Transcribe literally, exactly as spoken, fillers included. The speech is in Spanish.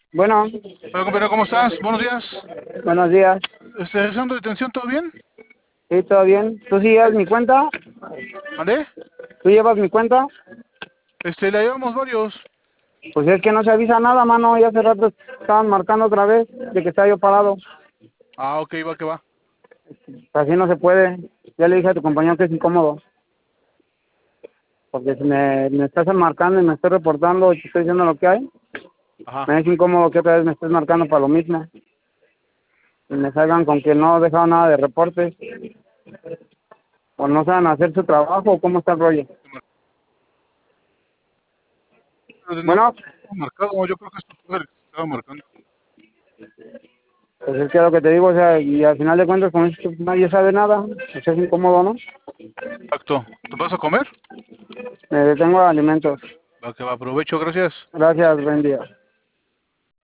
Bueno, Hola compañero, ¿cómo estás? Buenos días. buenos días. Este, ¿Realizando detención, todo bien? ¿Sí, todo bien? ¿Tú sí llevas mi cuenta? ¿Mandé? ¿Tú llevas mi cuenta? Este, la llevamos varios. Pues es que no se avisa nada, mano. Ya hace rato estaban marcando otra vez de que estaba yo parado. Ah, ok, va que va. Así no se puede. Ya le dije a tu compañero que es incómodo. Porque si me, me estás marcando y me estoy reportando y te estoy diciendo lo que hay, Ajá. me es incómodo que otra vez me estés marcando para lo mismo. Y me salgan con que no dejaron nada de reportes. O no saben hacer su trabajo o cómo está el rollo. No Bueno, estaba marcado, yo creo que es tu mujer que estaba marcando. pues es que lo que te digo, o sea, y al final de cuentas, como dices, que nadie sabe nada, pues es incómodo, ¿no? Exacto. ¿Te vas a comer? Me detengo a alimentos. Va que va, aprovecho, gracias. Gracias, buen día.